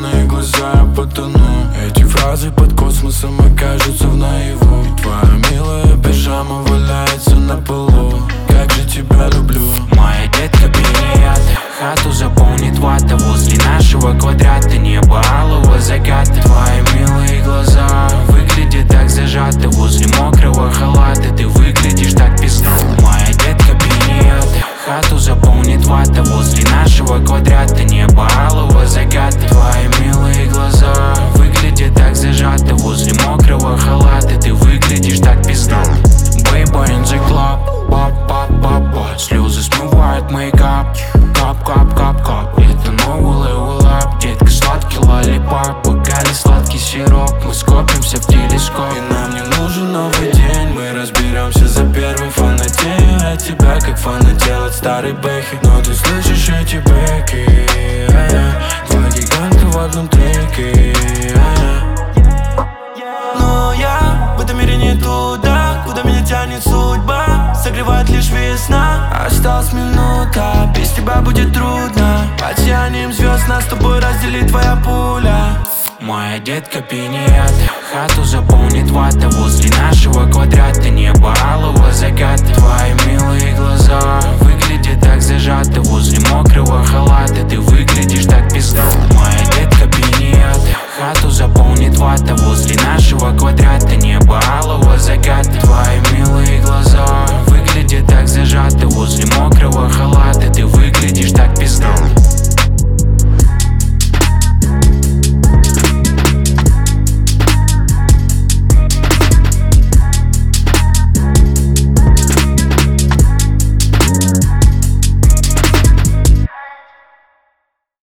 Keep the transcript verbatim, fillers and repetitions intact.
зеленые глаза, я потону. Эти фразы под космосом окажутся в наяву. Твоя милая пижама валяется на полу. Как же тебя люблю. Моя детка переят, хату заполнит вата. Возле нашего квадрата небо алого заката. Твои милые глаза выглядят так зажаты. Возле мокрого халата ты выглядишь так пизду. Моя детка переят, хату заполнит вата. Возле нашего квадрата небо алого заката. Твои милые глаза выглядят так зажаты. Возле мокрого халата ты выглядишь так пизду. Baby in the club, pop, pop, pop, pop. Слезы смывают мейкап, кап, кап, кап, кап. Это новый level up, детка, сладкий лоллипоп. Бокали сладкий сироп, мы скопимся в телескоп. И нам не нужен новый день, мы разберемся за первой фанатею. От тебя как фанател от старой бэхи. Но ты слышишь эти бэки, два гиганта в одном треке. Но я в этом мире не туда, куда меня тянет судьба. Согревает лишь весна. Осталась минута, без тебя будет трудно. Под сиянием звезд нас с тобой разделит твоя пуля. Моя детка пинет, хату заполнит вата. Возле нашего квадрата небо алого заката. Твои милые глаза выглядят так зажаты. Возле мокрого халата ты выглядишь так пизду. Моя